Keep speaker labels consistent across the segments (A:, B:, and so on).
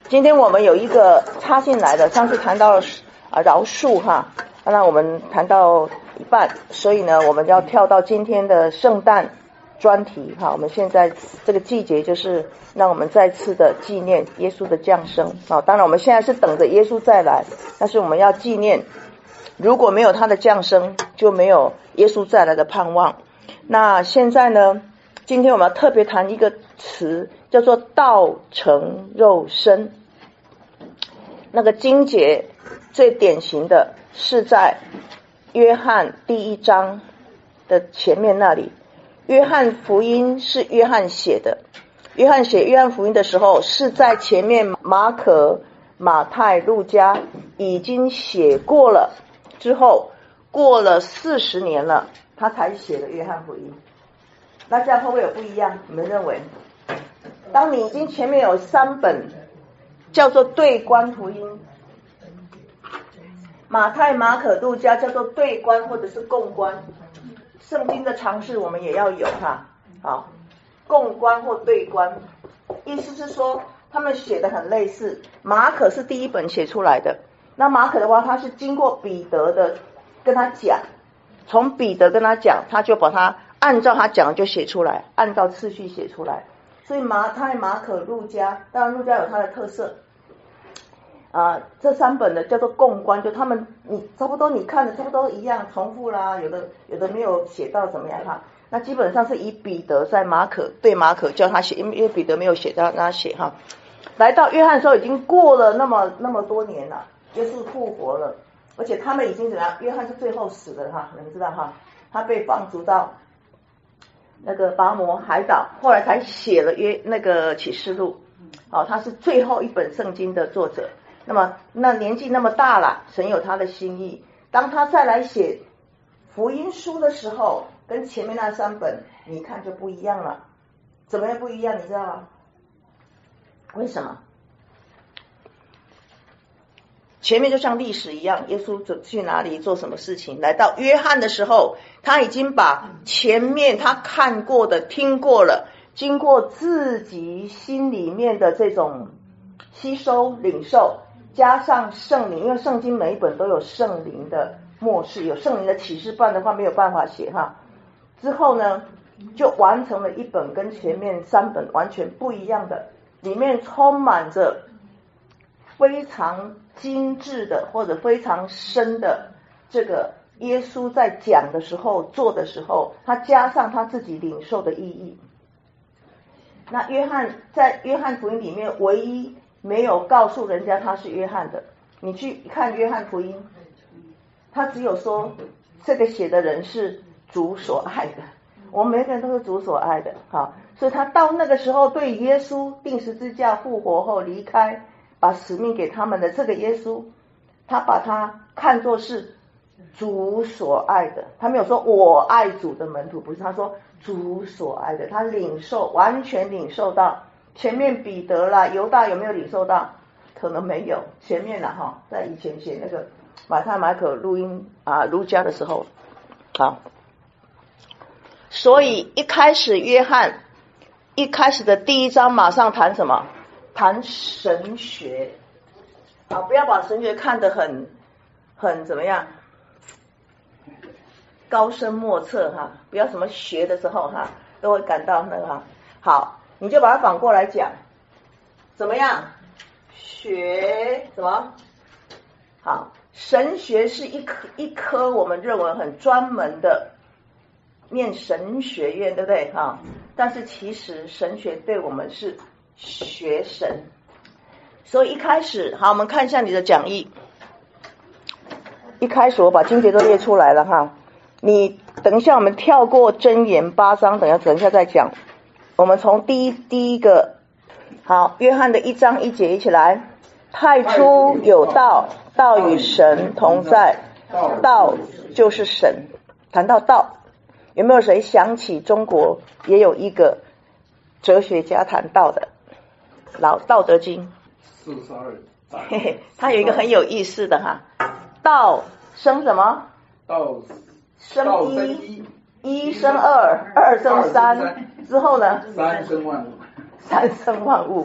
A: 今天我们有一个插进来的，上次谈到了饶恕哈，那我们谈到一半，所以呢我们要跳到今天的圣诞专题哈。我们现在这个季节就是让我们再次的纪念耶稣的降生啊。当然我们现在是等着耶稣再来，但是我们要纪念，如果没有他的降生，就没有耶稣再来的盼望。那现在呢，今天我们要特别谈一个词，叫做道成肉身。那个经节最典型的是在约翰第1章的前面那里。约翰福音是约翰写的，约翰写约翰福音的时候是在前面马可、马太、路加已经写过了之后，过了40年了，他才写的约翰福音。那这样会不会有不一样？你们认为？当你已经前面有3本叫做对观福音，马太、马可、路加叫做对观或者是共观，圣经的常识我们也要有哈。好，共观或对观，意思是说他们写的很类似。马可是第1本写出来的，那马可的话，他是经过彼得的跟他讲，从彼得跟他讲，他就把他按照他讲就写出来，按照次序写出来。所以马太、马可、路加，当然路加有它的特色这3本的叫做共观，就他们你差不多你看的差不多一样，重复啦，有的没有写到怎么样哈。那基本上是以彼得在马可对马可叫他写，因为彼得没有写到让他写哈。来到约翰的时候已经过了那么多年了，耶稣复活了，而且他们已经怎样？约翰是最后死的哈，你们知道哈，他被放逐到那个拔摩海岛，后来才写了那个启示录。他是最后一本圣经的作者。那年纪那么大了，神有他的心意。当他再来写福音书的时候，跟前面那3本你看就不一样了。怎么样不一样？你知道吗？为什么？前面就像历史一样，耶稣走去哪里做什么事情，来到约翰的时候，他已经把前面他看过的听过了，经过自己心里面的这种吸收领受，加上圣灵，因为圣经每一本都有圣灵的默示，有圣灵的启示，不然的话没有办法写哈。之后呢，就完成了一本跟前面3本完全不一样的，里面充满着非常精致的或者非常深的这个耶稣在讲的时候做的时候，他加上他自己领受的意义。那约翰在约翰福音里面唯一没有告诉人家他是约翰的，你去看约翰福音，他只有说这个写的人是主所爱的，我们每个人都是主所爱的哈。所以他到那个时候对耶稣钉十字架复活后离开，把使命给他们的这个耶稣，他把他看作是主所爱的，他没有说我爱主的门徒，不是，他说主所爱的，他完全领受到。前面彼得啦、犹大有没有领受到？可能没有，前面啦哈，在以前写那个马太、马可、路加的时候，好，所以一开始约翰一开始的第1章马上谈什么？谈神学不要把神学看得很怎么样高深莫测哈，不要什么学的时候哈都会感到那个哈。好，你就把它反过来讲，怎么样？学什么？好，神学是一科我们认为很专门的念神学院，对不对哈？但是其实神学对我们是学神。所以一开始，好，我们看一下你的讲义。一开始我把经节都列出来了哈，你等一下我们跳过箴言8章，等一下再讲。我们从第一个，好，约翰的1章1节一起来。太初有道，道与神同在，道就是神。谈到道，有没有谁想起中国也有一个哲学家谈道的？老道德经，42他有一个很有意思的哈，道生什么？
B: 道
A: 生一，一生二，二生三，之后呢？
B: 三生万物。
A: 三生万物。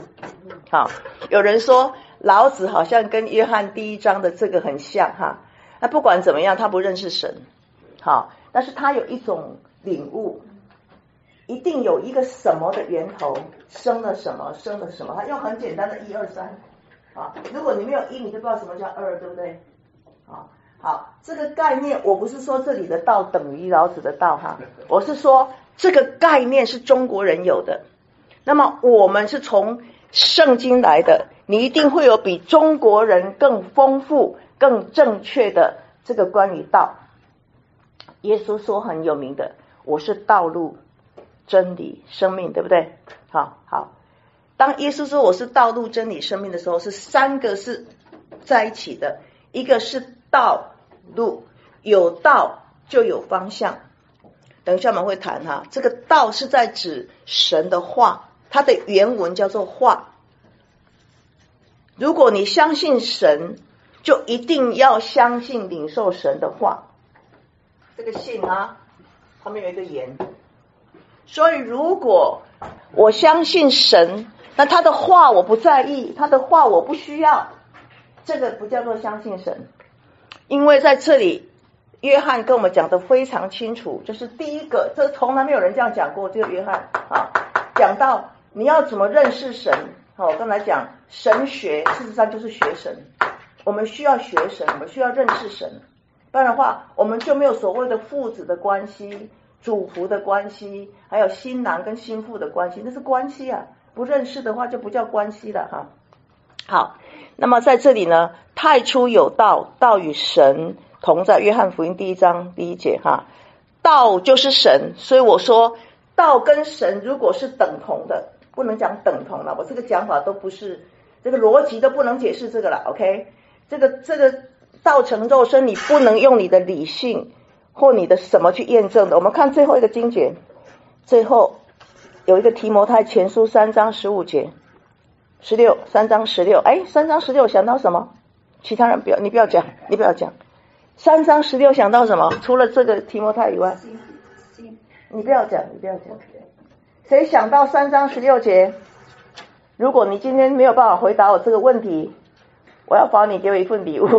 A: 好，有人说老子好像跟约翰第一章的这个很像哈。那不管怎么样，他不认识神，好，但是他有一种领悟，一定有一个什么的源头，生了什么，生了什么。他用很简单的1、2、3啊，如果你没有1，你就不知道什么叫2，对不对？好，这个概念我不是说这里的道等于老子的道哈，我是说这个概念是中国人有的。那么我们是从圣经来的，你一定会有比中国人更丰富、更正确的这个关于道。耶稣说很有名的，我是道路、真理、生命，对不对？好，当耶稣说我是道路、真理、生命的时候，是3个是在一起的，一个是道路，有道就有方向。等一下我们会谈哈，这个道是在指神的话，它的原文叫做话。如果你相信神，就一定要相信领受神的话。这个信啊，旁边有一个言。所以如果我相信神，那他的话我不在意，他的话我不需要，这个不叫做相信神。因为在这里约翰跟我们讲得非常清楚，就是第一个，这从来没有人这样讲过，只有约翰啊，讲到你要怎么认识神。好，我刚才讲神学事实上就是学神，我们需要学神，我们需要认识神，不然的话我们就没有所谓的父子的关系、主仆的关系，还有新郎跟新妇的关系，那是关系啊，不认识的话就不叫关系了哈。好，那么在这里呢，太初有道，道与神同在，约翰福音1章1节哈，道就是神，所以我说道跟神如果是等同的，不能讲等同了，我这个讲法都不是，这个逻辑都不能解释这个了 ，OK？ 这个道成肉身，你不能用你的理性或你的什么去验证的。我们看最后一个经节，最后有一个提摩太前书3章15节，16 3章16， 3章16想到什么？其他人你不要讲3章16想到什么？除了这个提摩太以外，你不要讲。谁想到3章16节？如果你今天没有办法回答我这个问题，我要保你给我一份礼物。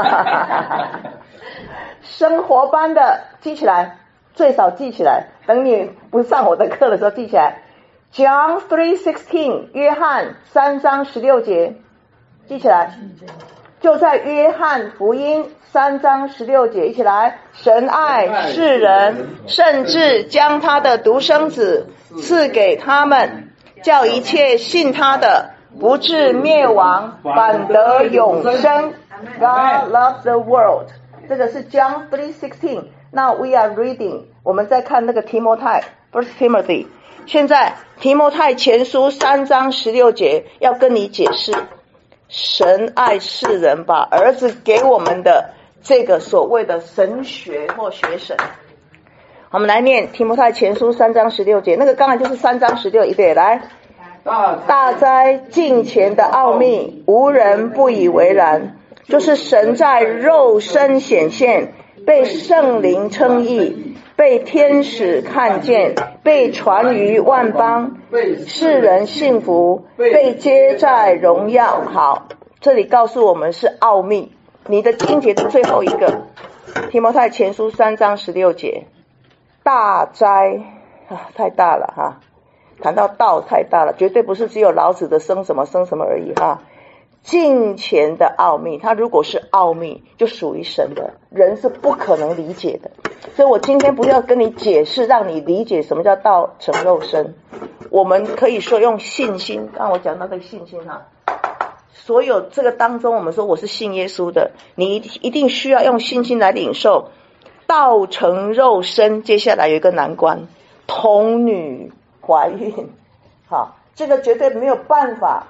A: 生活般的记起来，最少记起来，等你不上我的课的时候记起来。John 3:16， 约翰3章16节，记起来。就在约翰福音3章16节，一起来。神爱世人，甚至将他的独生子赐给他们，叫一切信他的不至灭亡，反得永生。God loves the world。 这个是 John 3:16。 Now we are reading， 我们在看那个提摩太 First Timothy。 现在提摩太前书3章16节要跟你解释，神爱世人，把儿子给我们的这个所谓的神学或学神。我们来念提摩太前书3章16节，那个刚才就是3章16，一对来。大哉敬虔的奥秘，无人不以为然，就是神在肉身显现，被圣灵称义，被天使看见，被传于万邦，世人信服，被接在荣耀。好，这里告诉我们是奥秘。你的经节的最后一个，提摩太前书3章16节，大哉太大了哈，谈到道太大了，绝对不是只有老子的生什么而已哈。敬虔的奥秘，它如果是奥秘，就属于神的，人是不可能理解的。所以我今天不要跟你解释，让你理解什么叫道成肉身。我们可以说用信心，刚刚我讲到这个信心哈，所有这个当中，我们说我是信耶稣的，你一定需要用信心来领受道成肉身。接下来有一个难关，童女怀孕，好，这个绝对没有办法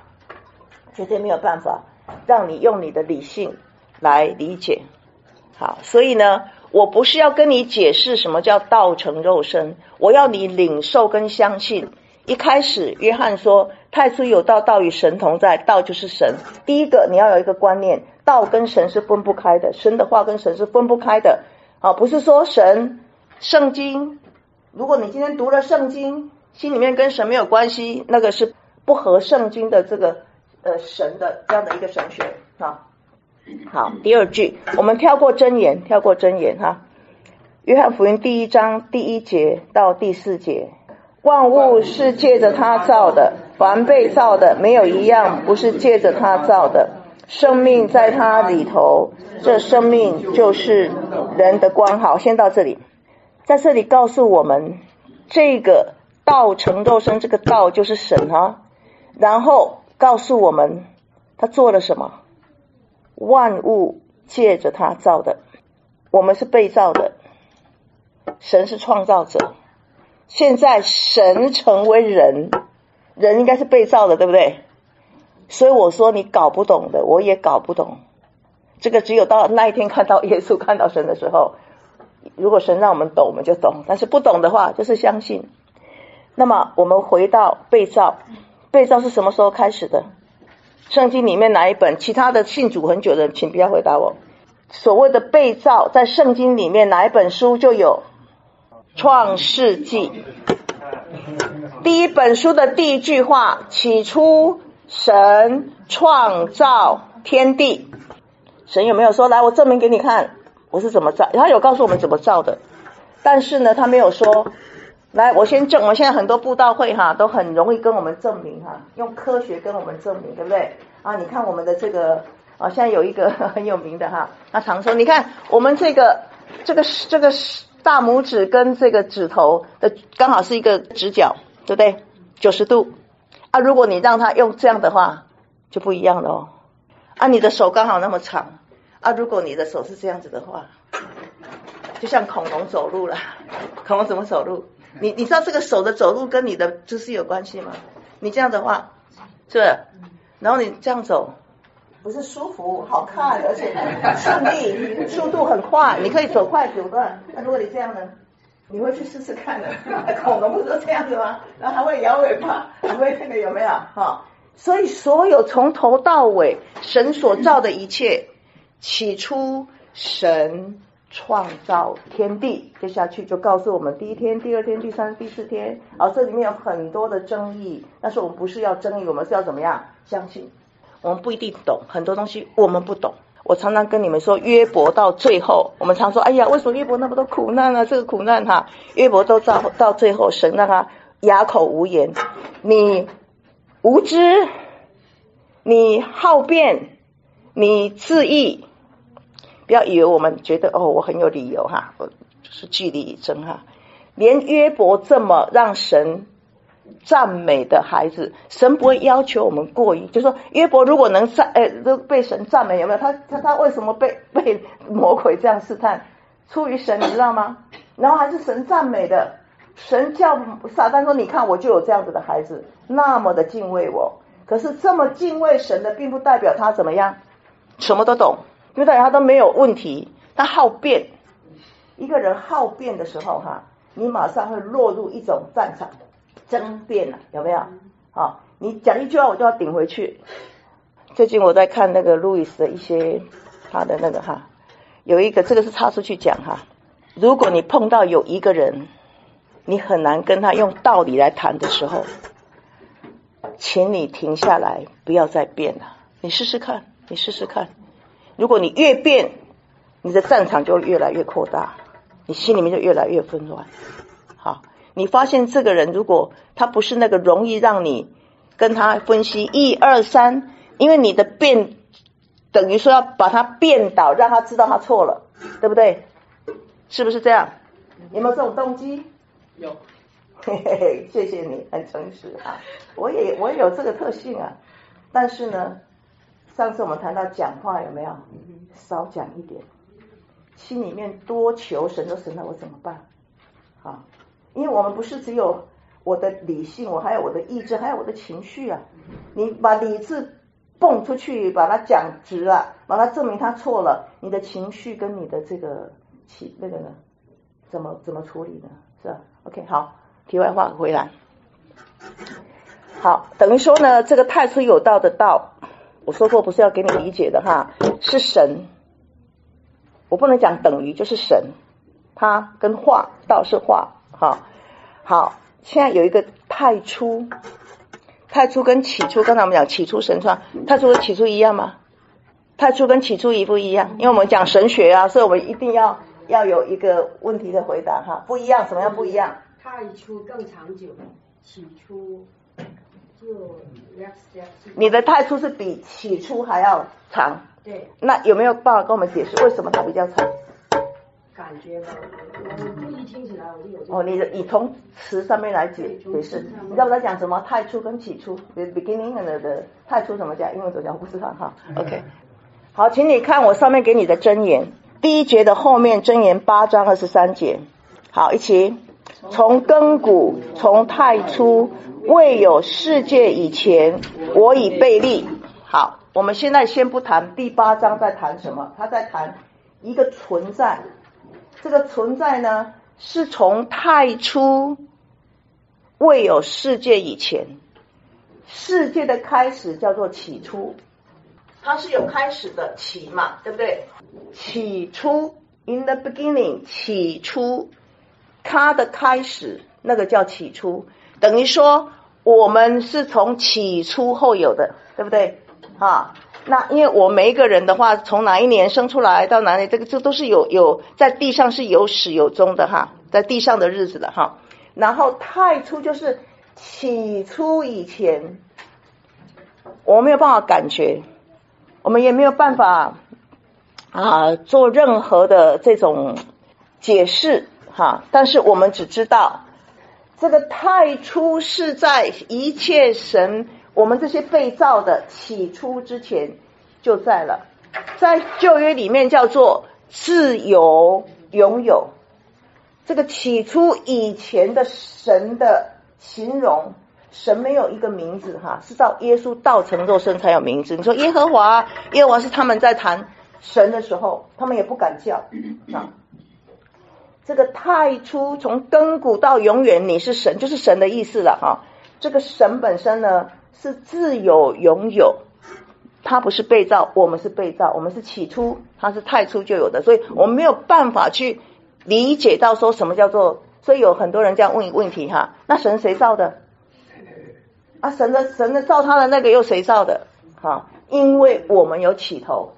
A: 让你用你的理性来理解。好，所以呢，我不是要跟你解释什么叫道成肉身，我要你领受跟相信。一开始约翰说太初有道，道与神同在，道就是神。第一个你要有一个观念，道跟神是分不开的，神的话跟神是分不开的。不是说神圣经，如果你今天读了圣经，心里面跟神没有关系，那个是不合圣经的这个神的这样的一个神学啊。好，第二句我们跳过箴言哈。约翰福音第1章第1节到第4节，万物是借着他造的，凡被造的没有一样不是借着他造的，生命在他里头，这生命就是人的光。好，先到这里。在这里告诉我们，这个道成肉身，这个道就是神啊。然后告诉我们他做了什么，万物借着他造的，我们是被造的，神是创造者。现在神成为人，人应该是被造的，对不对？所以我说你搞不懂的，我也搞不懂。这个只有到那一天看到耶稣，看到神的时候，如果神让我们懂，我们就懂，但是不懂的话就是相信。那么我们回到被造，被造是什么时候开始的？圣经里面哪一本？其他的信主很久的请不要回答我。所谓的被造在圣经里面哪一本书就有？创世纪第一本书的第一句话，起初神创造天地。神有没有说来我证明给你看我是怎么造？他有告诉我们怎么造的，但是呢他没有说来我先证。我们现在很多布道会哈都很容易跟我们证明哈，用科学跟我们证明，对不对啊？你看我们的这个现在有一个很有名的哈，他常说你看我们这个大拇指跟这个指头的刚好是一个直角，对不对？90度啊，如果你让他用这样的话就不一样了哦。啊，你的手刚好那么长啊，如果你的手是这样子的话，就像恐龙走路了。恐龙怎么走路？你知道这个手的走路跟你的姿势有关系吗？你这样的话是不是？然后你这样走不是舒服好看，而且顺利，速度很快，你可以走快9段。那如果你这样呢，你会去试试看的。恐龙不是都这样子吗？然后还会摇尾巴，还会那个有没有所以所有从头到尾神所造的一切，起初神创造天地，接下去就告诉我们第1天、第2天、第3、第4天。这里面有很多的争议，但是我们不是要争议，我们是要怎么样？相信。我们不一定懂很多东西，我们不懂。我常常跟你们说，约伯到最后，我们常说，哎呀，为什么约伯那么多苦难啊？这个苦难约伯都到最后，神让他哑口无言。你无知，你好辩，你自义。不要以为我们觉得我很有理由我就是据理力争连约伯这么让神赞美的孩子，神不会要求我们过于，就说约伯如果能都被神赞美，有没有？他为什么被魔鬼这样试探？出于神，你知道吗？然后还是神赞美的，神叫撒旦说：“你看，我就有这样子的孩子，那么的敬畏我。”可是这么敬畏神的，并不代表他怎么样，什么都懂，因为代表他都没有问题。他好辩，一个人好辩的时候你马上会落入一种战场。争辩有没有？你讲一句话我就要顶回去。最近我在看那个路易斯的一些他的那个有一个这个是插出去讲如果你碰到有一个人你很难跟他用道理来谈的时候，请你停下来，不要再辩了。你试试看。如果你越辩，你的战场就越来越扩大，你心里面就越来越纷乱。你发现这个人如果他不是那个容易让你跟他分析1、2、3，因为你的辩等于说要把他辩倒，让他知道他错了，对不对？是不是这样？有没有这种动机？有。谢谢你，很诚实我也有这个特性但是呢，上次我们谈到讲话有没有少讲一点，心里面多求神，说神我怎么办？因为我们不是只有我的理性，我还有我的意志，还有我的情绪你把理智蹦出去，把它讲直了，把它证明他错了，你的情绪跟你的这个那个呢，怎么处理呢？是吧 ？OK， 好，题外话回来。好，等于说呢，这个太初有道的道，我说过不是要给你理解的是神。我不能讲等于，就是神，他跟话，道是话。好，现在有一个太初太初跟起初，刚才我们讲起初神创，太初跟起初一样吗？太初跟起初一不一样？因为我们讲神学啊，所以我们一定要有一个问题的回答哈，不一样，什么样不一样？
B: 太初更长久，起初就
A: 你的太初是比起初还要长，
B: 对。
A: 那有没有办法跟我们解释为什么它比较长？
B: 感觉吧，我一听起来我就有这个。
A: 你从词上面来解释，你知道我在讲什么？太初跟起初 ，the beginning and the 太初怎么讲？英文怎么讲？我不知道哈。OK， 好，请你看我上面给你的箴言，第一节的后面箴言8章23节。好，一起，从亘古，从太初，未有世界以前，我已被立。好，我们现在先不谈第8章在谈什么，他在谈一个存在。这个存在呢，是从太初未有世界以前，世界的开始叫做起初，它是有开始的起嘛，对不对？起初 in the beginning， 起初它的开始，那个叫起初，等于说我们是从起初后有的，对不对啊？那因为我每一个人的话，从哪一年生出来到哪里，这都是有在地上是有始有终的哈，在地上的日子的哈。然后太初就是起初以前，我没有办法感觉，我们也没有办法做任何的这种解释哈，但是我们只知道这个太初是在一切神我们这些被造的起初之前就在了，在旧约里面叫做自由拥有。这个起初以前的神的形容，神没有一个名字哈，是到耶稣道成肉身才有名字。你说耶和华是他们在谈神的时候，他们也不敢叫啊。这个太初从亘古到永远，你是神，就是神的意思了哈。这个神本身呢是自由拥有，他不是被造，我们是被造，我们是起初，他是太初就有的，所以我们没有办法去理解到说什么叫做，所以有很多人这样问问题哈，那神谁造的？神的造他的那个又谁造的？因为我们有起头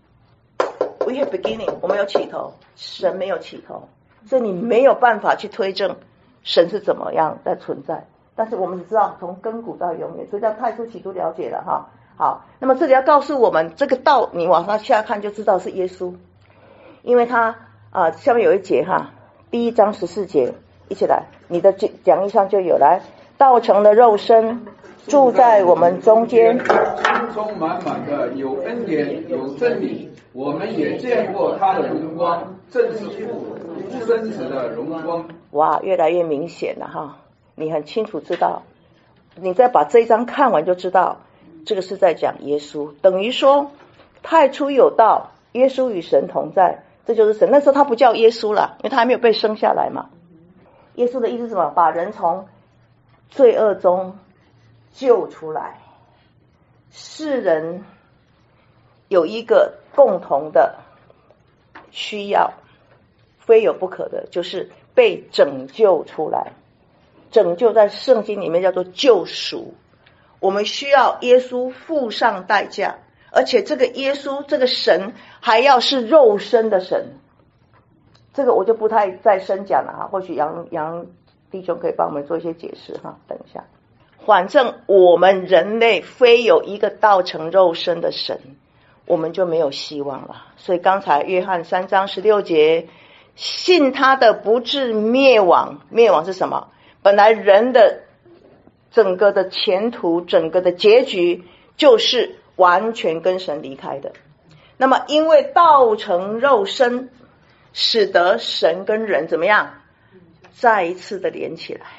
A: ，we have beginning， 我们有起头，神没有起头，所以你没有办法去推证神是怎么样在存在。但是我们只知道从亘古到永远，所以叫太初起初了解了哈。好，那么这里要告诉我们，这个道你往上下看就知道是耶稣，因为他下面有一节哈，第1章14节，一起来，你的讲义上就有，来，道成了肉身，住在我们中间，
C: 充充满满的有恩典有真理，我们也见过他的荣光，正是父独生子的荣光。
A: 哇，越来越明显了哈。你很清楚知道，你再把这一章看完就知道，这个是在讲耶稣，等于说太初有道，耶稣与神同在，这就是神。那时候他不叫耶稣了，因为他还没有被生下来嘛。耶稣的意思是什么？把人从罪恶中救出来。世人有一个共同的需要，非有不可的，就是被拯救出来。拯救在圣经里面叫做救赎，我们需要耶稣付上代价，而且这个耶稣这个神还要是肉身的神，这个我就不太再深讲了哈，或许杨弟兄可以帮我们做一些解释哈，等一下。反正我们人类非有一个道成肉身的神，我们就没有希望了。所以刚才约翰3章16节，信他的不至灭亡，灭亡是什么？本来人的整个的前途，整个的结局就是完全跟神离开的。那么因为道成肉身，使得神跟人怎么样再一次的连起来。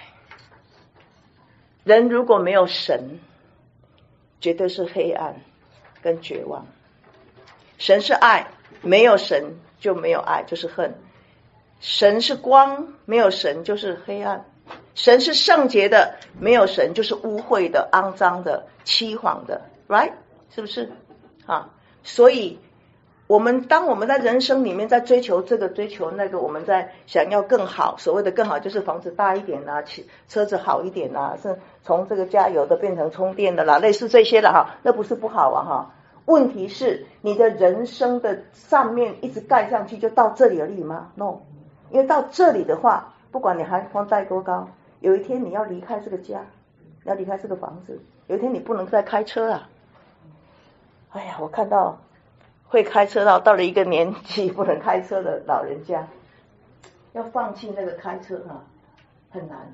A: 人如果没有神，绝对是黑暗跟绝望。神是爱，没有神就没有爱，就是恨。神是光，没有神就是黑暗。神是圣洁的，没有神就是污秽的、肮脏的、欺谎的 ，right？ 是不是？所以当我们在人生里面在追求这个追求那个，我们在想要更好，所谓的更好就是房子大一点啊，车子好一点啊，是从这个加油的变成充电的啦，类似这些了哈，那不是不好啊哈。问题是你的人生的上面一直盖上去就到这里而已吗 ？No， 因为到这里的话，不管你还房贷多高，有一天你要离开这个家，你要离开这个房子，有一天你不能再开车啊。哎呀，我看到会开车到了一个年纪不能开车的老人家，要放弃那个开车啊，很难，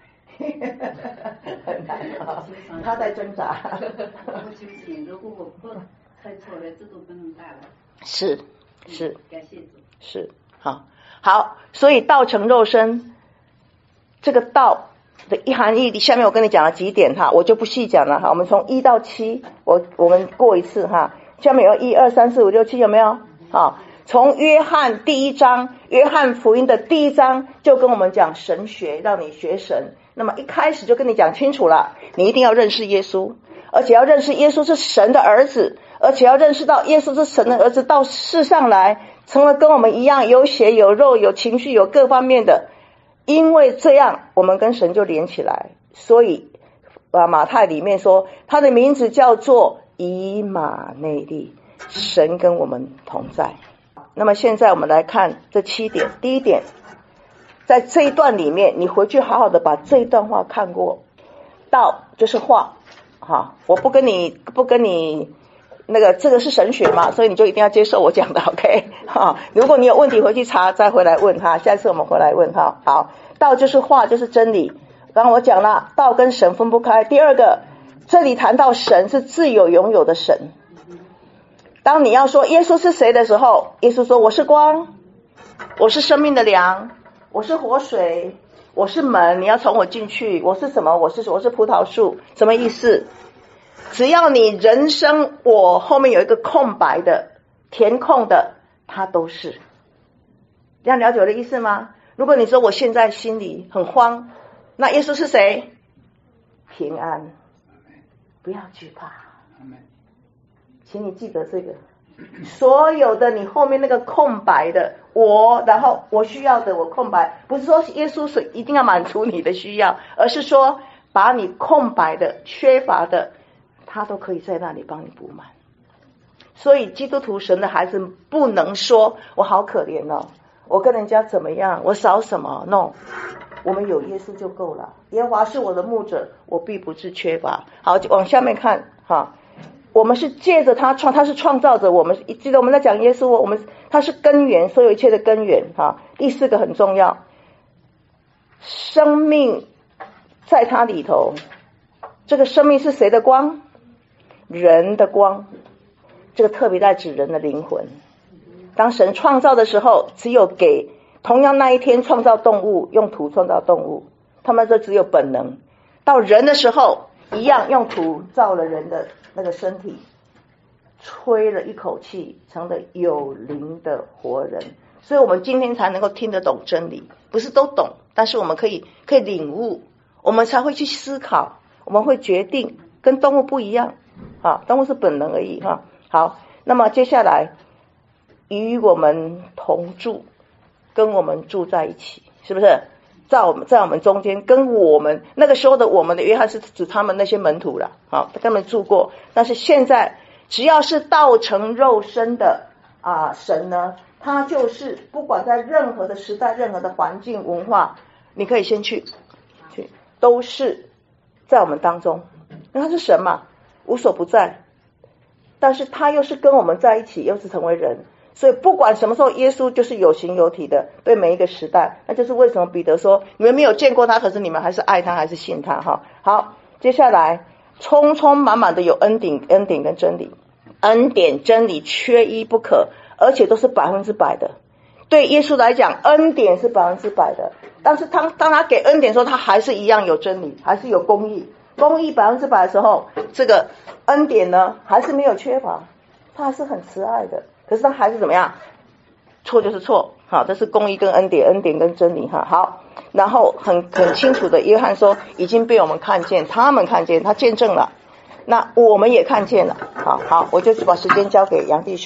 A: 很难啊，他在挣扎。
B: 我就是如果我不开错了，这都不能带了。
A: 是，
B: 感谢主。
A: 是，好，所以道成肉身，这个道的一含义，下面我跟你讲了几点哈，我就不细讲了哈。我们从1到7，我们过一次哈。下面有1、2、3、4、5、6、7，有没有？从约翰第1章，约翰福音的第1章就跟我们讲神学，让你学神。那么一开始就跟你讲清楚了，你一定要认识耶稣，而且要认识耶稣是神的儿子，而且要认识到耶稣是神的儿子到世上来，成了跟我们一样有血有肉有情绪有各方面的，因为这样我们跟神就连起来。所以马太里面说他的名字叫做以马内利，神跟我们同在。那么现在我们来看这7点。第一点，在这一段里面你回去好好的把这一段话看过，道就是话我不跟你那个这个是神学嘛，所以你就一定要接受我讲的 OK 如果你有问题回去查再回来问下次我们回来问好，道就是话就是真理，刚刚我讲了道跟神分不开。第二个，这里谈到神是自有永有的神，当你要说耶稣是谁的时候，耶稣说我是光，我是生命的粮，我是活水，我是门，你要从我进去。我是什么？我是葡萄树。什么意思？只要你人生我后面有一个空白的填空的，它都是。这样了解我的意思吗？如果你说我现在心里很慌，那耶稣是谁？平安，不要惧怕。请你记得这个，所有的你后面那个空白的我，然后我需要的我空白，不是说耶稣是一定要满足你的需要，而是说把你空白的缺乏的他都可以在那里帮你补满。所以基督徒神的孩子不能说我好可怜哦，我跟人家怎么样，我少什么 No， 我们有耶稣就够了。耶和华是我的牧者，我必不致缺乏。好，往下面看我们是借着他是创造者，我们记得我们在讲耶稣，他是根源，所有一切的根源第4个很重要，生命在他里头。这个生命是谁的光？人的光，这个特别在指人的灵魂。当神创造的时候，只有给同样那一天创造动物，用土创造动物，他们这只有本能。到人的时候一样，用土造了人的那个身体，吹了一口气，成了有灵的活人。所以我们今天才能够听得懂真理，不是都懂，但是我们可以领悟，我们才会去思考，我们会决定，跟动物不一样动物是本能而已好，那么接下来与我们同住，跟我们住在一起，是不是在我们中间，跟我们那个时候的我们的约翰是指他们那些门徒了他们住过。但是现在只要是道成肉身的神呢，他就是不管在任何的时代任何的环境文化，你可以先去都是在我们当中，因为他是神嘛，无所不在，但是他又是跟我们在一起，又是成为人，所以不管什么时候耶稣就是有形有体的对每一个时代。那就是为什么彼得说你们没有见过他，可是你们还是爱他，还是信他好，接下来充充满满的有恩典跟真理，恩典真理缺一不可，而且都是100%的。对耶稣来讲恩典是100%的，但是当他给恩典的时候，他还是一样有真理，还是有公义100%的时候，这个恩典呢还是没有缺乏，他还是很慈爱的，可是他还是怎么样，错就是错这是公义跟恩典跟真理好，然后很清楚的约翰说已经被我们看见，他们看见，他见证了，那我们也看见了好，我就把时间交给杨弟兄。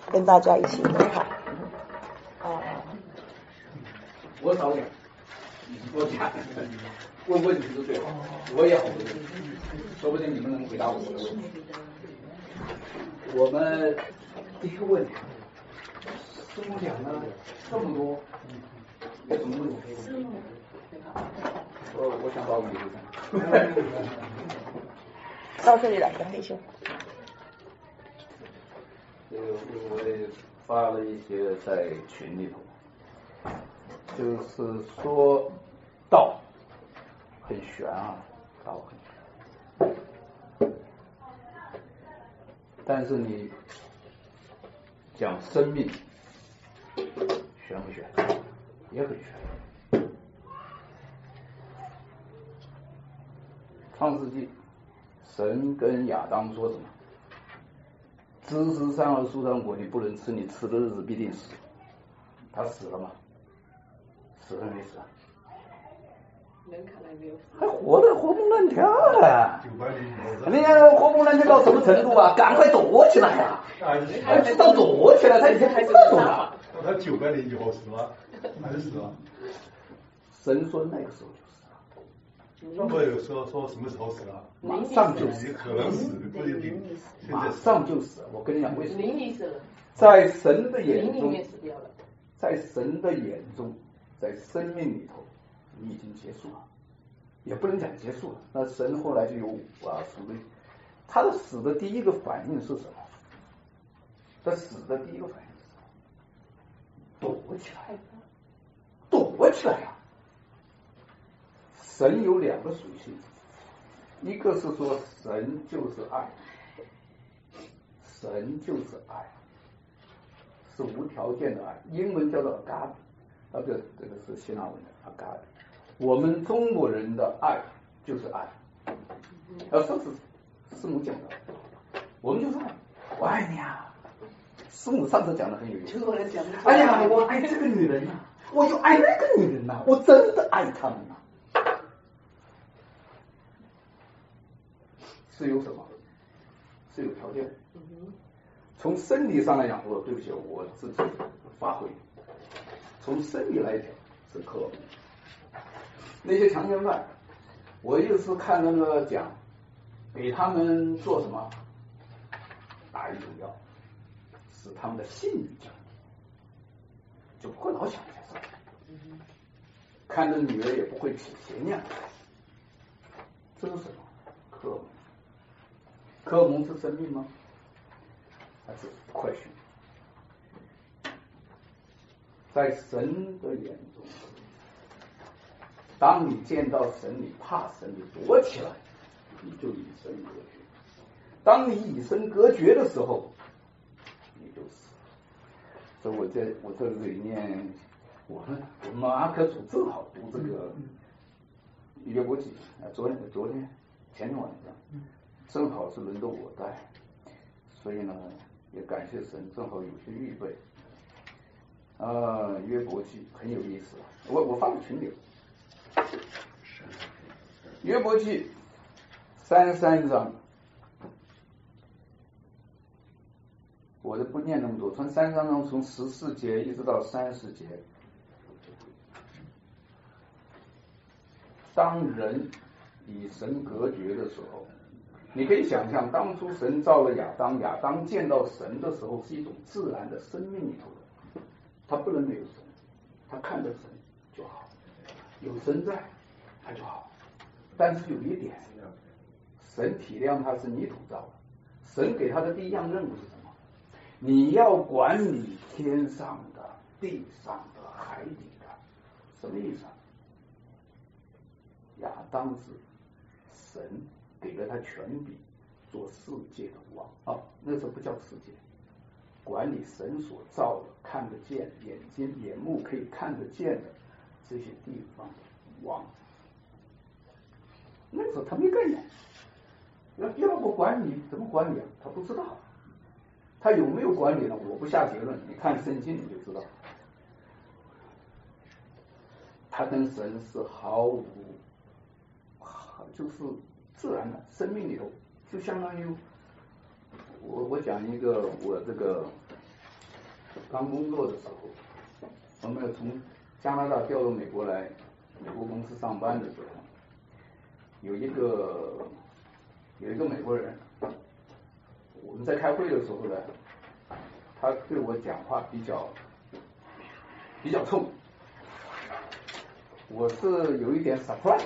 A: 跟大家一起分享。
C: 我少讲，你多讲，问问题是最好，我也好问问题，说不定你们能回答我的问题。我们第一个问题，师母讲了这么多，有什么问题？我想把我留着。
A: 到这里来，杨立修。
D: 我也发了一些在群里头，就是说道很玄啊，道很玄，但是你讲生命玄不玄？也很玄。创世纪，神跟亚当说什么？知识善恶树上果你不能吃，你吃的日子必定死。他死了吗？死了没死啊？
B: 人看来没有死，
D: 还活得活蹦乱跳的。你看活蹦乱跳到什么程度啊？赶快躲起来呀！还知道躲起来，他已经还这种了。
E: 他900年以后死了，还是死了？
D: 神说那个时候就死了。
E: 那么有时候说什么时候死了？
D: 马上就死，
E: 可能死，不一定。
D: 马上就死。我跟你讲为什么？
B: 灵里死了，
D: 在神的眼中
B: 灵里面，死掉了。
D: 在神的眼中，在生命里头，你已经结束了，也不能讲结束了。那神后来就有属于他的死的第一个反应是什么？他死的第一个反应是什么？躲起来，躲起来呀！神有两个属性，一个是说神就是爱，神就是爱，是无条件的爱，英文叫做 agape， 这个是希腊文的 agape。我们中国人的爱就是爱，这是师母讲的，我们就是爱，我爱你啊！师母上次讲的很有意思，哎呀，我爱这个女人呐、我又爱那个女人呐、我真的爱她们呐、是有什么？是有条件的。从生理上来讲，对不起，我自己发挥。从生理来讲是克隆。那些强奸犯，我有一次看那个讲，给他们做什么？打一种药，使他们的性欲降低，就不会老想这些事儿。看着女儿也不会起邪念。这是什么？克隆。克隆是生命吗？还是快讯？在神的眼中，当你见到神，你怕神，你躲起来，你就与神隔绝。当你与神隔绝的时候，你就死。所以我这里面，我们马可主正好读这个约伯记，昨天前天晚上，正好是轮到我带，所以呢，也感谢神，正好有些预备。约伯记很有意思，我发到群里。约伯记33章，我就不念那么多，从33章从14节一直到30节。当人与神隔绝的时候，你可以想象，当初神造了亚当，亚当见到神的时候是一种自然的生命里头的，他不能没有神，他看着神就好，有神在他就好。但是有一点，神体谅他是泥土造的，神给他的第一样任务是什么？你要管理天上的、地上的、海底的，什么意思啊？亚当是神给了他权柄做世界的王啊，那时候不叫世界，管理神所造的看得见眼目可以看得见的这些地方的王。那时候他没概念，要不管理怎么管理啊？他不知道，他有没有管理呢？我不下结论，你看圣经你就知道，他跟神是毫无，就是自然的生命里头，就相当于我讲一个我这个刚工作的时候，我们从加拿大调到美国来，美国公司上班的时候，有一个美国人，我们在开会的时候呢，他对我讲话比较冲，我是有一点 surprise。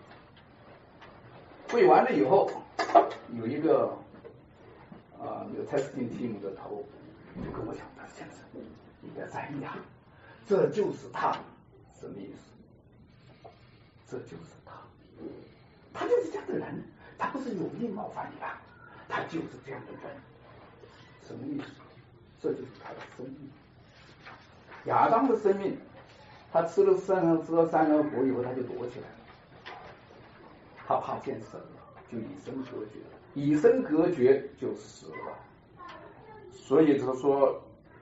D: 会完了以后，有一个testing team 的头就跟我讲，他说先生，你别在意啊，这就是他，什么意思？这就是他就是这样的人，他不是有意冒犯你吧？他就是这样的人，什么意思？这就是他的生命。亚当的生命，他吃了三恶果以后，他就躲起来了。他怕见神了，就以身隔绝，以身隔绝就死了。所以就是说，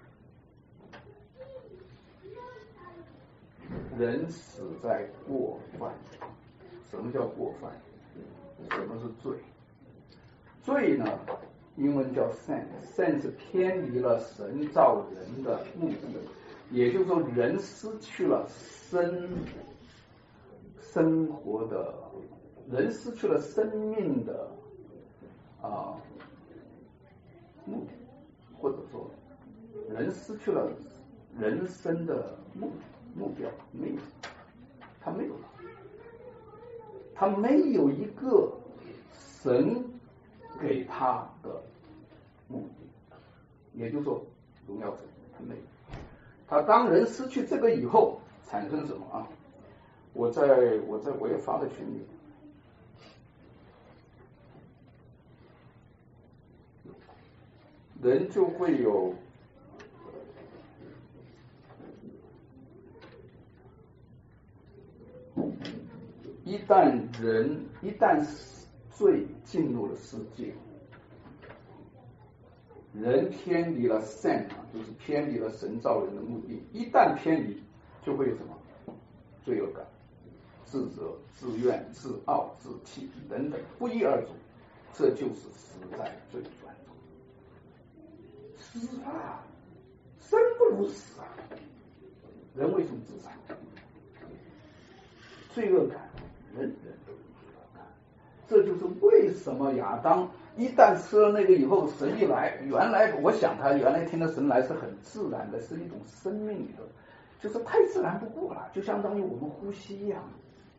D: 人死在过犯。什么叫过犯？什么是罪？罪呢，英文叫 sin 是偏离了神造人的目的，也就是说，人失去了生活的。人失去了生命的目的，或者说人失去了人生的目标，没有，他没有了，他没有一个神给他的目的，也就是说荣耀神，他没有。他当人失去这个以后，产生什么啊？我也发了群里。人就会有一旦罪进入了世界，人偏离了 sin 就是偏离了神造人的目的，一旦偏离就会有什么罪恶感、自责、自怨、自傲、自弃等等，不一而足，这就是死在罪专中。死啊，生不如死啊！人为什么自杀？罪恶感，人都有罪恶感。这就是为什么亚当一旦吃了那个以后，神一来，原来我想他原来听到神来是很自然的，是一种生命的，就是太自然不过了，就相当于我们呼吸一样，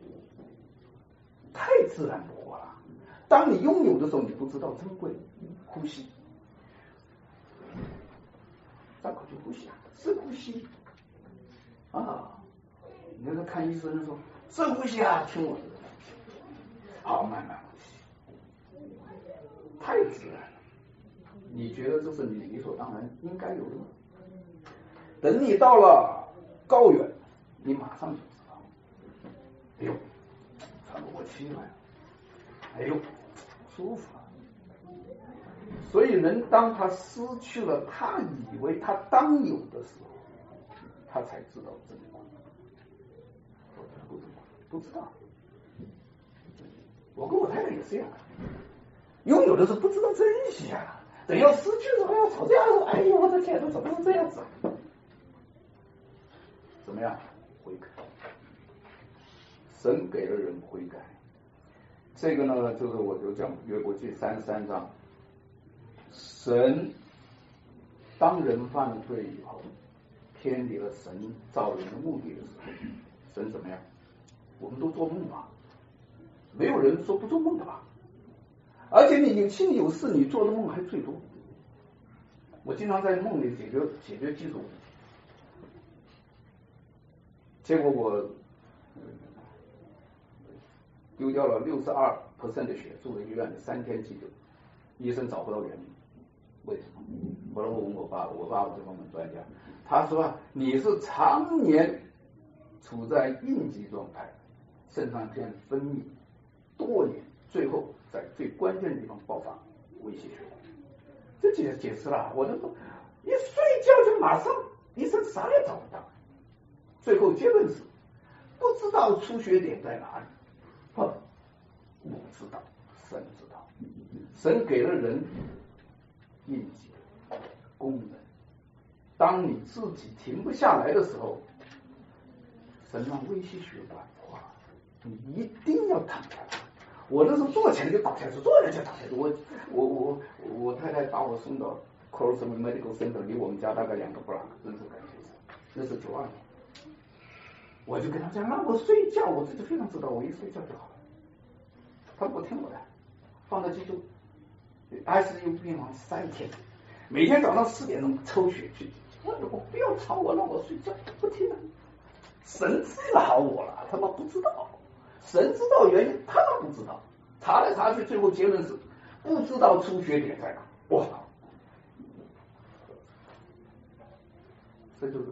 D: 太自然不过了。当你拥有的时候，你不知道珍贵，呼吸。张口就呼吸啊，深呼吸啊！你那个看医生说深呼吸啊，听我的，好，慢慢呼吸，太自然了。你觉得这是你理所当然应该有的吗？等你到了高原，你马上就知道，哎呦，喘不过气来了，哎呦，舒服了。所以人当他失去了他以为他当有的时候，他才知道珍贵。不知道。我跟我太太也是这样，拥有的时候不知道珍惜啊，等要失去的时候要吵架了，哎呦我的天哪，怎么是这样子？怎么样？悔改。神给了人悔改。这个呢，就是我就讲约伯记33章。神当人犯罪以后，偏离了神造人的目的的时候，神怎么样？我们都做梦吧，没有人说不做梦的吧？而且你有心有事，你做的梦还最多。我经常在梦里解决技术问题，结果我丢掉了62% 的血，住了医院里3天急救，医生找不到原因。为什么？我问我爸爸，我爸爸这方面专家，他说你是常年处在应激状态，肾上腺分泌多年，最后在最关键的地方爆发微血血管。这解释了，我一睡觉就马上医生啥也找不到，最后结论是不知道出血点在哪里，不知道，神知道，神给了人应急功能， 当你自己停不下来的时候，神让微细血管化，你一定要躺下来。我那时候坐起来就倒下去，坐下来就倒下去。我太太把我送到 Cross Medical Center， 离我们家大概2个 block， 真是感谢神。那是92年，我就跟他讲让我睡觉，我自己非常知道，我一睡觉就好了。他不听我的，放到急救 ICU 病房3天，每天早上4点钟抽血去。我不要吵我，让我睡觉，不听了。神治好我了，他们不知道，神知道原因，他们不知道，查来查去，最后结论是不知道出血点在哪。哇，这就是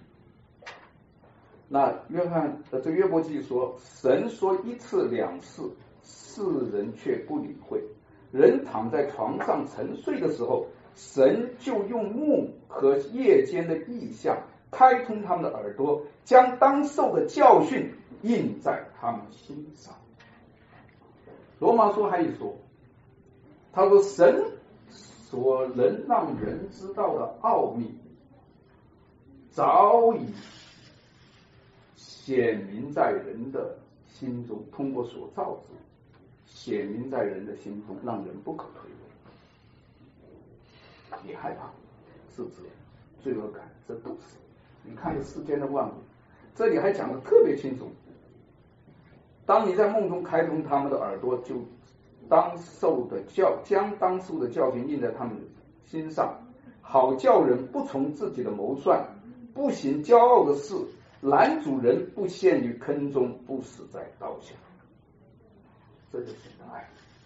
D: 那约伯记说，神说1次2次，世人却不理会。人躺在床上沉睡的时候，神就用梦和夜间的异象开通他们的耳朵，将当受的教训印在他们心上。罗马书还有说，他说神所能让人知道的奥秘，早已显明在人的心中，通过所造之显明在人的心中，让人不可推诿。你害怕、自责、罪恶感，这都是。你看这世间的万物，这里还讲的特别清楚。当你在梦中开通他们的耳朵，就将当受的教训印在他们心上，好叫人不从自己的谋算，不行骄傲的事，拦阻人不陷于坑中，不死在刀下。这就是神的爱。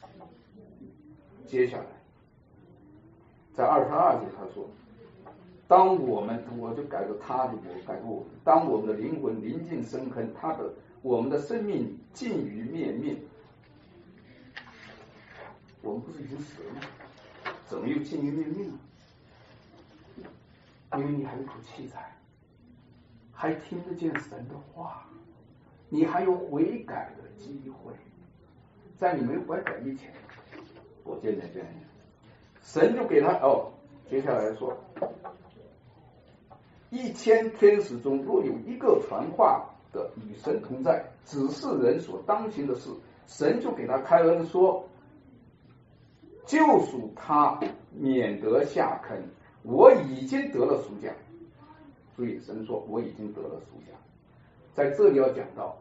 D: 接下来在22节他说，当我们，我就改个他的，我改个我们，当我们的灵魂临近深坑，我们的生命尽于灭命。我们不是已经死了吗？怎么又尽于灭命呢？因为你还有口气在，还听得见神的话，你还有悔改的机会。在你没有悔改以前，我见证神就给他接下来说，1000天使中若有一个传话的与神同在，指示人所当行的事，神就给他开恩说，救赎他免得下坑，我已经得了赎价。所以神说我已经得了赎价。在这里要讲到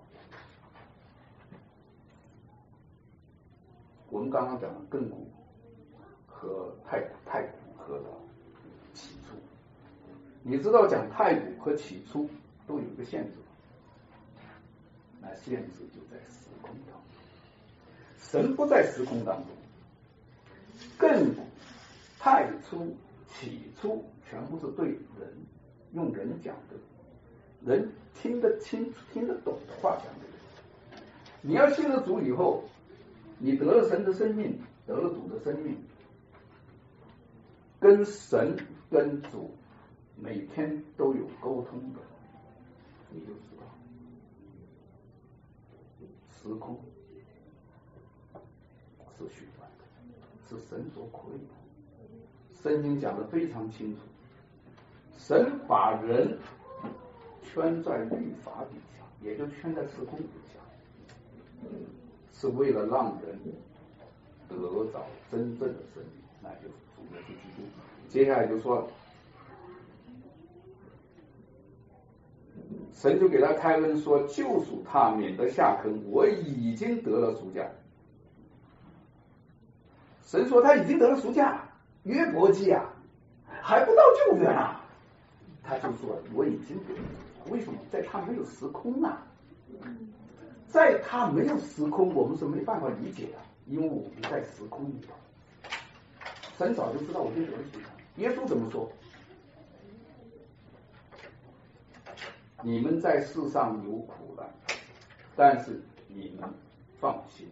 D: 我们刚刚讲的亘古和太古和起初。你知道讲太古和起初都有一个限制，那限制就在时空当中。神不在时空当中，亘古、太初、起初全部是对人用人讲的，人听得清楚、听得懂的话讲的。你要信了主以后，你得了神的生命，得了主的生命，跟神跟主每天都有沟通的，你就知道时空是虚幻的，是神所create的。圣经讲得非常清楚，神把人圈在律法底下，也就圈在时空底下，是为了让人得着真正的生命，那就是主耶稣基督。接下来就说，神就给他开恩说，救赎他免得下坑，我已经得了赎价。神说他已经得了赎价，约伯记啊，还不到救援啊，他就说我已经得了。为什么？在他没有时空啊，在他没有时空，我们是没办法理解的，因为我们在时空里头。神早就知道我就得了赎价。耶稣怎么说？你们在世上有苦难，但是你们放心，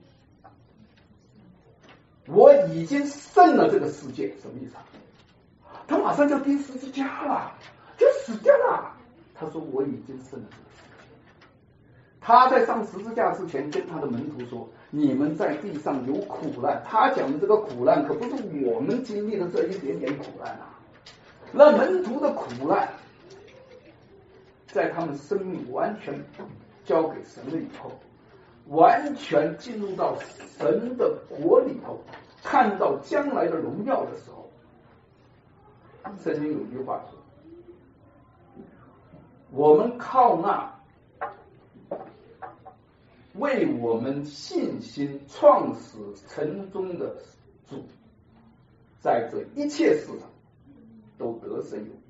D: 我已经胜了这个世界。什么意思啊？他马上就钉十字架了，就死掉了。他说我已经胜了这个世界。他在上十字架之前跟他的门徒说，你们在地上有苦难。他讲的这个苦难可不是我们经历的这一点点苦难啊， 那门徒的苦难，在他们生命完全交给神了以后，完全进入到神的国里头，看到将来的荣耀的时候，圣经有一句话说，我们靠那为我们信心创始成终的主，在这一切事上都得胜有余。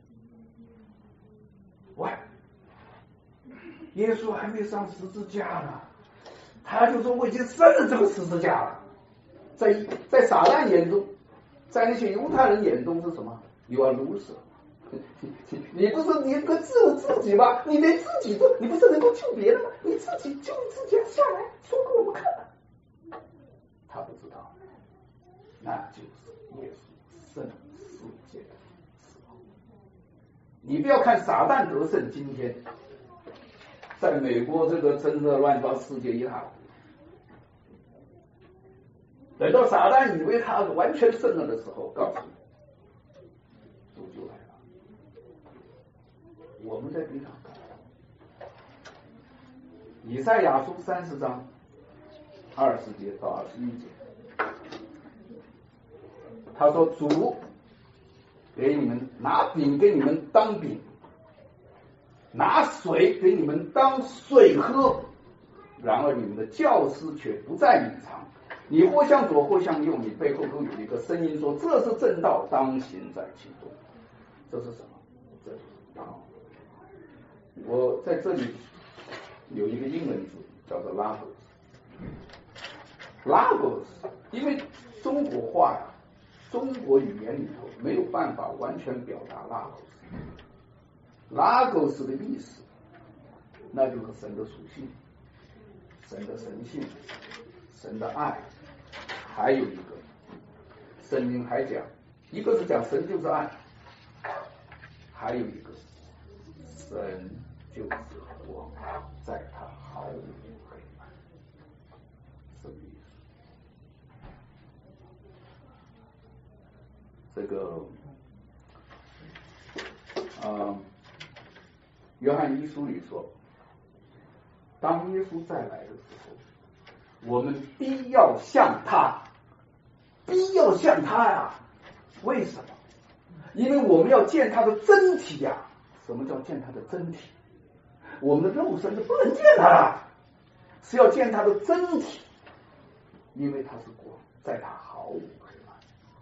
D: 喂，耶稣还没上十字架呢，他就说我已经升了这个十字架了。在撒旦眼中，在那些犹太人眼中是什么？You are loser。你不是你个只有自己吗？你连自己都，你不是能够救别人吗？你自己救自己下来说给我们看。他不知道，那就是耶稣胜世界的时候。你不要看撒旦得胜，今天在美国这个真的乱糟世界一塌糊涂。等到撒旦以为他完全胜了的时候，告诉你，主就来了。我们在地上看，以赛亚书30章20节到21节，他说主给你们拿饼给你们当饼，拿水给你们当水喝，然而你们的教师却不再隐藏，你或向左或向右，你背后都有一个声音说，这是正道，当行在其中。这是什么？这就是道。我在这里有一个英文字叫做 logos， 因为中国话呀，中国语言里头没有办法完全表达 logos 的意思，那就是神的属性，神的神性，神的爱。还有一个圣经还讲，一个是讲神就是爱，还有一个神就是光，在他毫无黑暗。什么意思？这个约翰一书里说，当耶稣再来的时候，我们必要像他，必要像他呀！为什么？因为我们要见他的真体呀！什么叫见他的真体？我们的肉身是不能见他的，是要见他的真体，因为他是光，在他毫无黑暗。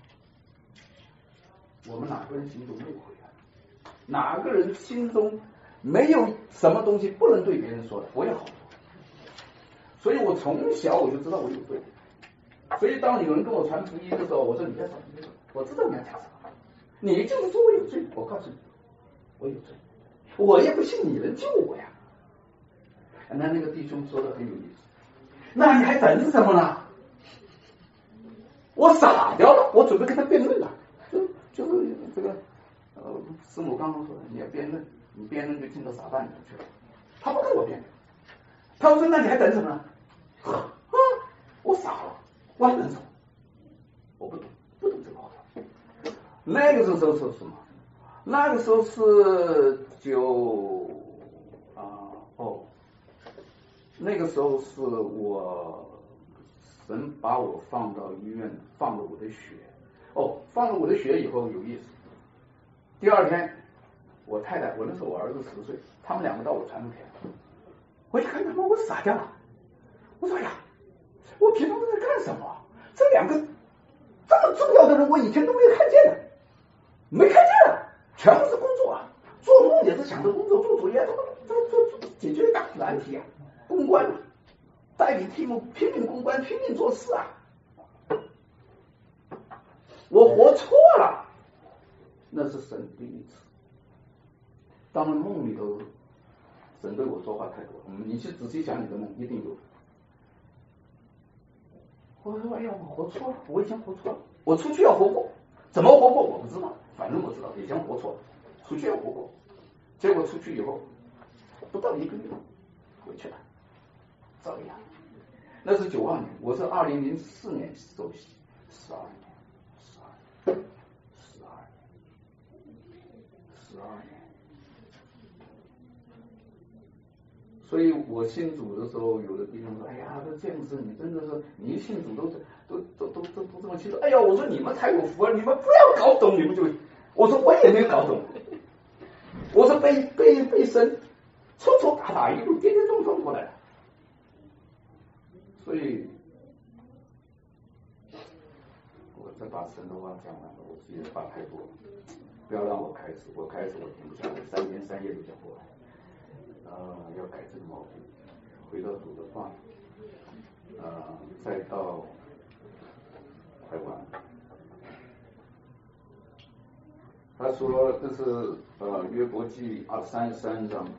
D: 我们哪个人心中没有黑暗？哪个人心中没有什么东西不能对别人说的？我也好说。所以我从小我就知道我有罪，所以当有人跟我传福音的时候，我说你在讲什么？我知道你要讲什么，你就是说我有罪，我告诉你，我有罪，我也不信你能救我呀。那个弟兄说的很有意思，那你还等什么呢？我傻掉了，我准备跟他辩论了，就是这个师母刚刚说的，你要辩论，你辩论就进到撒旦里去了。他不跟我辩论，他说那你还等什么呢？我傻了，我还等什么？我不懂这个话。那个时候是什么？那个时候是那个时候是我神把我放到医院，放了我的血。放了我的血以后有意思。第二天，我太太，我那时候我儿子10岁，他们两个到我床头前，我一看他们，我傻掉了。我说呀，我平常都在干什么？这两个这么重要的人，我以前都没有看见的，全部是工作啊，做梦也是想着工作，做作业，做解决难题啊，公关啊，代理题目，拼命公关，拼命做事啊。我活错了，那是神第一次。当然梦里头，神对我说话太多，你去仔细想你的梦，一定有。我说哎呀，我活错了，我以前活错了，我出去要活过，怎么活过我不知道，反正我知道以前活错了，出去要活过。结果出去以后，不到1个月回去了，照样。那是92年，我是2004年受洗，12年。 年。所以我信主的时候，有的弟兄说：“哎呀，这建牧师，你真的是，你一信主都这么清楚。”哎呀，我说你们才有福啊，你们不要搞懂，你们就，我说我也没搞懂，我说被神抽抽打打一路跌跌撞撞过来，所以，我再把神的话讲完了，我自己话太多了，不要让我开始，我停不下来，3天3夜都讲不完。要改这个毛病，回到主的话，再到快完了。他说这是约伯记33章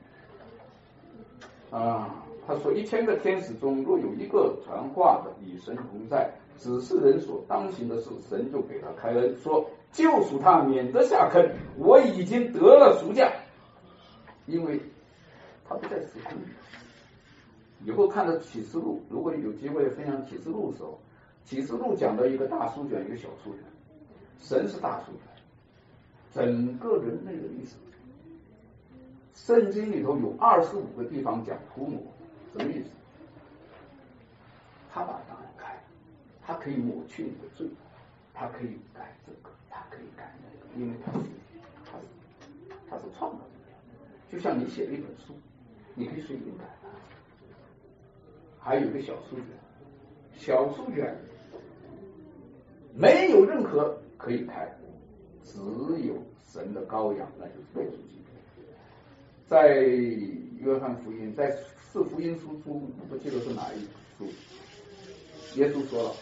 D: 他说1000个天使中若有一个传话的与神同在，指示人所当行的事，神就给他开恩，说救赎他免得下坑，我已经得了赎价，因为他不在死坑里。以后看到启示录，如果有机会分享启示录的时候，启示录讲到一个大书卷，一个小书卷，神是大书卷，整个人类的历史，圣经里头有25个地方讲涂抹，什么意思？他把答案开，他可以抹去你的罪，他可以改这个，他可以改那个，因为他是创造者，就像你写了一本书，你可以随便改它。还有一个小书卷，小书卷没有任何可以开，只有神的羔羊，那就是耶稣基督。在约翰福音，在4福音书中，不记得是哪一书，耶稣说了，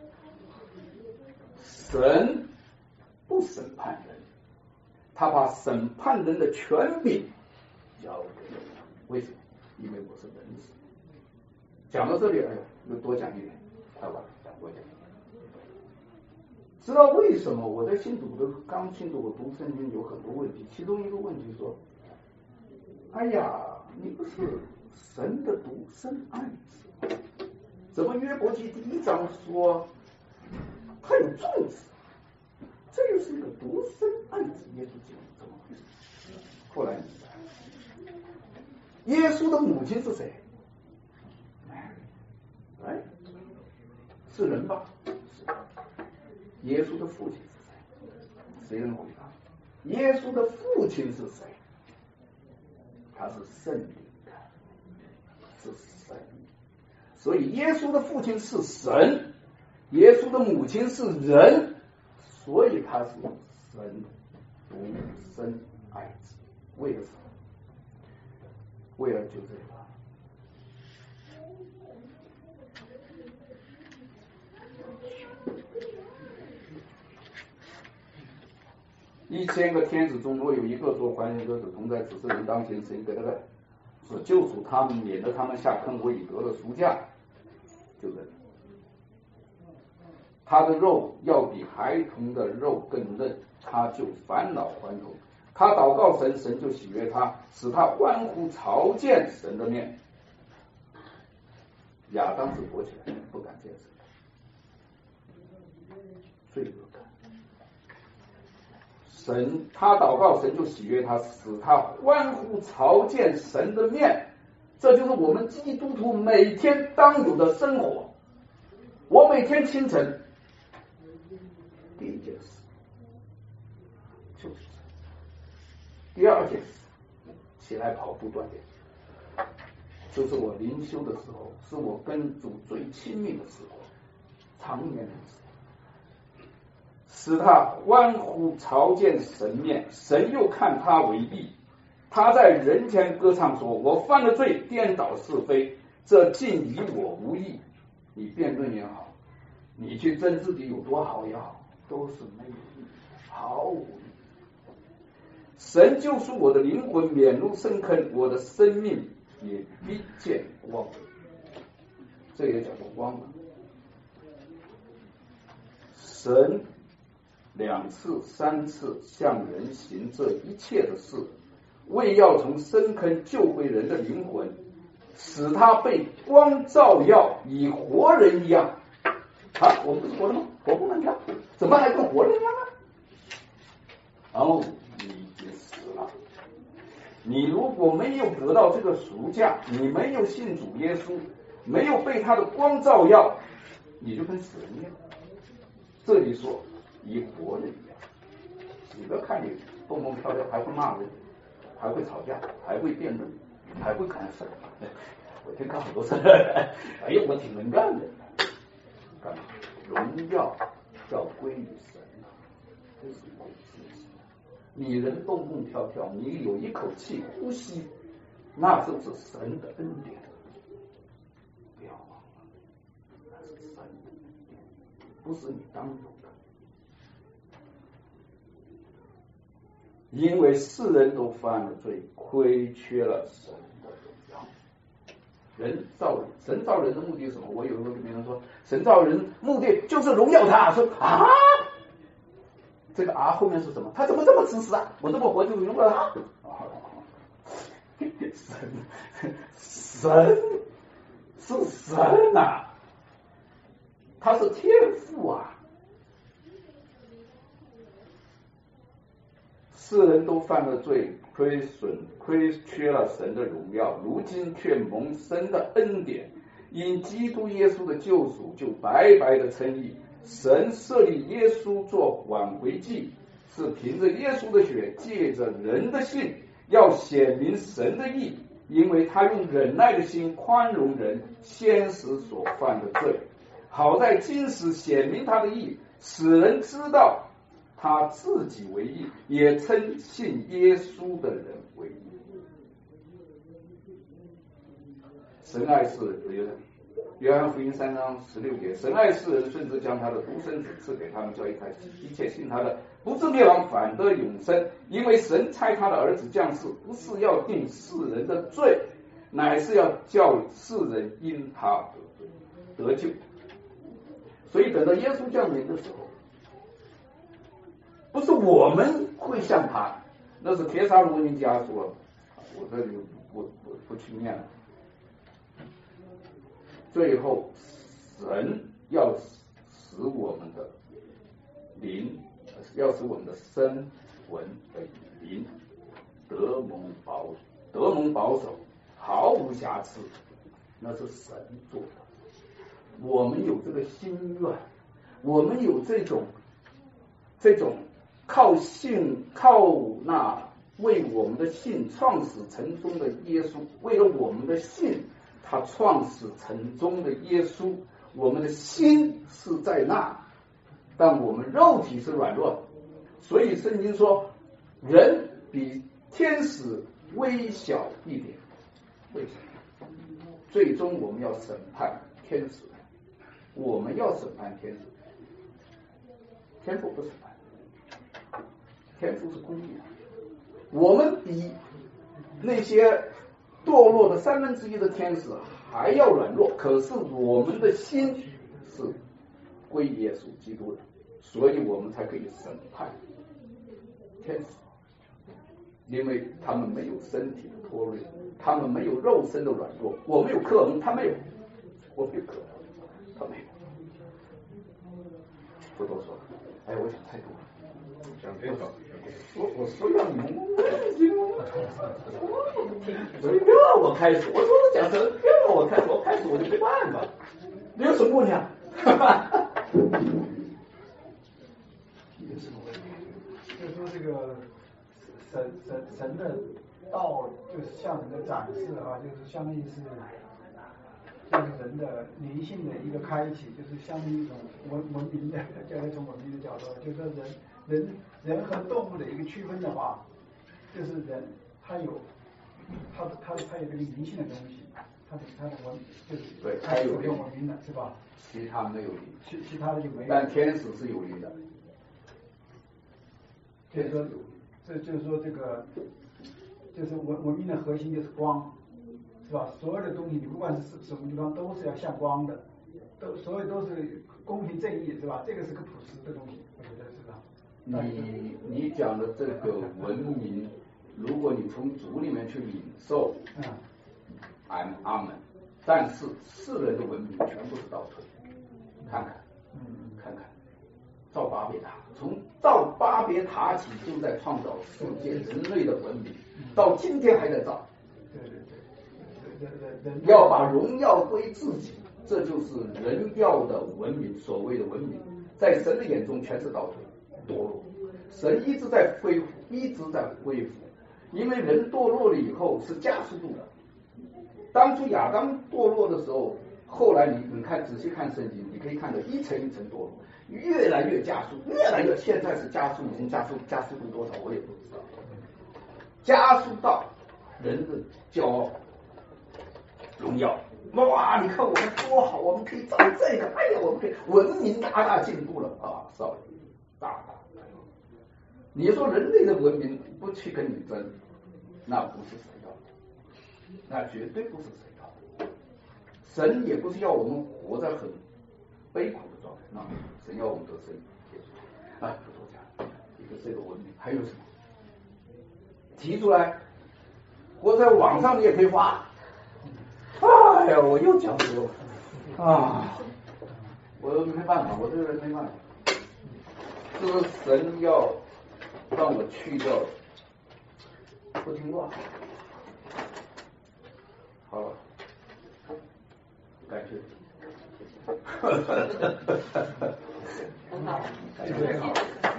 D: 神不审判人，他把审判人的权柄交给了我。为什么？因为我是人子。讲到这里，哎呦，又多讲一点，快完了，我讲。知道为什么我在信主的刚信主，我读圣经有很多问题，其中一个问题说，哎呀，你不是神的独生爱子，怎么约伯记第1章说他有众子，这又是一个独生爱子耶稣基督，怎么回事？后来明白，耶稣的母亲是谁？哎，是人吧？是。耶稣的父亲是谁？谁能回答？耶稣的父亲是谁？他是圣灵的，是神。所以耶稣的父亲是神，耶稣的母亲是人，所以他是神独生爱子。为了什么？为了救罪吧。1000个天使中，若有一个做还原者同在，只是人当行，神给他的是救赎他们，免得他们下坑，我已得了赎价。就这里，他的肉要比孩童的肉更嫩，他就返老还童。他祷告神，神就喜悦他，使他欢呼朝见神的面。亚当是躲起来，不敢见神，罪恶感。神，他祷告神就喜悦他，使他欢呼朝见神的面。这就是我们基督徒每天当有的生活。我每天清晨第一件事就是这，第二件事起来跑步锻炼，就是我灵修的时候，是我跟主最亲密的时候，常年的时候。使他欢呼朝见神面，神又看他为义。他在人前歌唱说，我犯了罪，颠倒是非，这竟与我无益。你辩论也好，你去争自己有多好也好，都是没有意义，毫无意义。神救赎我的灵魂免入深坑，我的生命也必见光。这也叫做光明。神2次3次向人行这一切的事，为要从深坑救回人的灵魂，使他被光照耀，以活人一样。我们不是活人吗？活不能跳，怎么还跟活人一样呢？然后你已经死了。 你如果没有得到这个赎价，你没有信主耶稣，没有被他的光照耀，你就跟死人一样。这里说以活人一样，你不要看你蹦蹦跳跳，还会骂人，还会吵架，还会辩论，还会干事。我听看很多事，哎呀，我挺能干的。干嘛？荣耀要归于神啊，这是我的信心。你人蹦蹦跳跳，你有一口气呼吸，那就是神的恩典。不要忘了，那是神的恩典，不是你当有的。因为世人都犯了罪，亏缺了神的荣耀。神造人的目的是什么？我有一个别人说，神造人目的就是荣耀他，说啊，这个后面是什么？他怎么这么自私啊？我这么活就荣耀他？神是神啊，他是天父啊。世人都犯了罪，亏缺了神的荣耀，如今却蒙神的恩典，因基督耶稣的救赎，就白白的称义。神设立耶稣做挽回祭，是凭着耶稣的血，借着人的信，要显明神的义，因为他用忍耐的心宽容人先时所犯的罪，好在今时显明他的义，使人知道他自己为义，也称信耶稣的人为义。神爱世人，约翰福音3章16节，神爱世人，甚至将他的独生子赐给他们，叫一切信他的不至灭亡，反得永生。因为神差他的儿子降世，不是要定世人的罪，乃是要叫世人因他得救。所以等到耶稣降临的时候，不是我们会像他，那是帖撒罗尼迦说，我这里不去念了。最后，神要使我们的灵，要使我们的身魂的灵得蒙保守，毫无瑕疵，那是神做的。我们有这个心愿，我们有这种靠那为我们的信创始成终的耶稣，为了我们的信，他创始成终的耶稣，我们的心是在那，但我们肉体是软弱的。所以圣经说，人比天使微小一点。为什么？最终我们要审判天使，我们要审判天使，天父不审判，天父是公义的。我们比那些堕落的1/3的天使还要软弱，可是我们的心是归耶稣基督的，所以我们才可以审判天使，因为他们没有身体的脱落，他们没有肉身的软弱。我们有克蒙，他没有；我们有克蒙，他没有。不多说了，哎，我想太多了，
E: 讲偏少。
D: 我说要你们所以不要让我开始，我说是讲真，不要让我开始我就没办法。你有什么问题啊？有什么问题？
F: 就是说这个神的道就是向人的展示啊，就是相当于是就是人的灵性的一个开启，就是相当于一种文明的，叫一种文明的角度，就是说人和动物的一个区分的话，就是人他有这个灵性的东西，他的文就是
D: 对，
F: 他有文明的是吧？
D: 其他没有灵，
F: 其他的就没有。
D: 但天使是有灵的。
F: 就是说，这就是说这个就是文明的核心就是光，是吧？所有的东西你不管是什么地方都是要向光的，所有都是公平正义，是吧？这个是个朴实的东西，我觉得是吧？
D: 你讲的这个文明，如果你从主里面去领受阿门，但是世人的文明全部是倒退，看看造巴别塔，从造巴别塔起就在创造世界人类的文明， 到今天还在造。
F: 人
D: 要把荣耀归自己，这就是人要的文明。所谓的文明，在神的眼中全是倒退堕落。神一直在恢复，一直在恢复，因为人堕落了以后是加速度的。当初亚当堕落的时候，后来你看仔细看圣经，你可以看到一层一层堕落，越来越加速，越来越，现在是加速，已经加速度多少我也不知道，加速到人的骄傲、荣耀。哇，你看我们多好，我们可以造这个，哎呀，我们可以文明大大进步了啊，少爷，大大。你说人类的文明不去跟你争，那不是神要的，那绝对不是神要的。神也不是要我们活在很悲苦的状态，那神要我们得生啊，不多讲，一个这个文明还有什么？提出来，或在网上你也可以发。哎呀，我又讲多了啊！我没办法，我这个人没办法。这是神要让我去掉不听话。好了，感谢。
B: 很好，
D: 很好。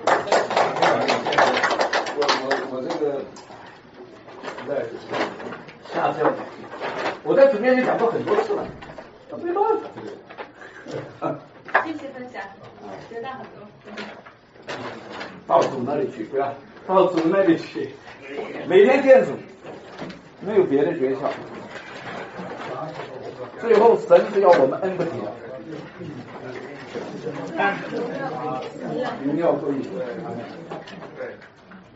D: 我这个实在是下次要改进。我在主面前讲过很多次了，没办法这个。
B: 谢谢分享，学到很多。
D: 到主那里去，不要到主那里去，每天见主，没有别的诀窍。最后神是要我们恩不体的，荣耀归于。